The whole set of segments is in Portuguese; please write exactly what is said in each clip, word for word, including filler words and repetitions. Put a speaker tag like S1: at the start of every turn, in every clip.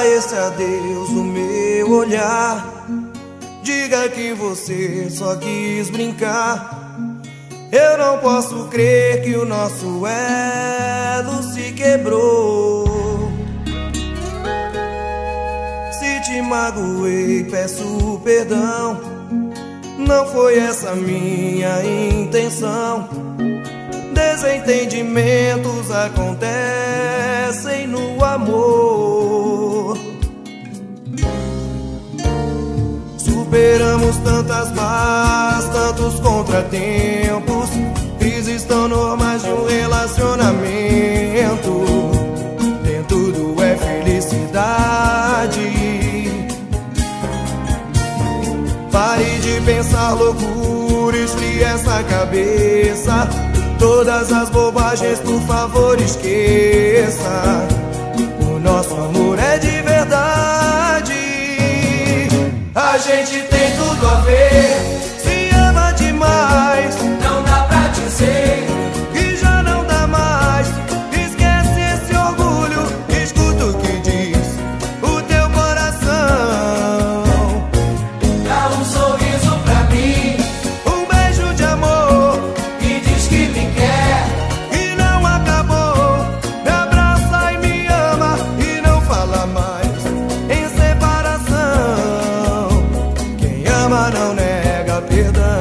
S1: esse adeus no meu olhar. Diga que você só quis brincar. Eu não posso crer que o nosso elo se quebrou. Se te magoei, peço perdão. Não foi essa minha intenção. Desentendimentos acontecem no amor. Superamos tantas más, tantos contratempos. Crises tão normais de um relacionamento. Nem tudo é felicidade. Pare de pensar loucura, esfrie essa cabeça. Todas as bobagens, por favor, esqueça. O nosso amor é de verdade. A gente tem tudo a ver. Se ama demais,
S2: não dá pra dizer
S1: que já não dá mais. Esquece esse orgulho, escuta o que diz o teu coração.
S2: Dá um sorriso pra mim,
S1: Um beijo de amor
S2: e diz que me quer.
S1: e não acabou. Me abraça e me ama e não fala mais em separação. Quem ama não nega perdão.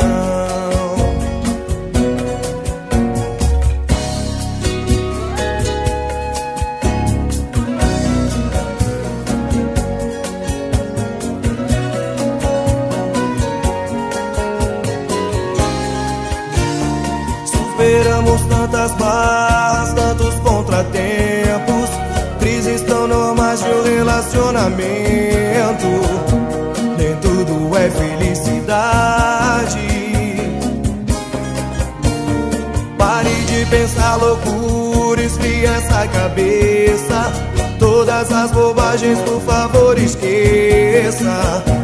S1: Superamos tantas barras, tantos contratempos. Crises tão normais de um relacionamento. Nem tudo é felicidade. Pare de pensar loucura, esfrie essa cabeça. Todas as bobagens, por favor, esqueça.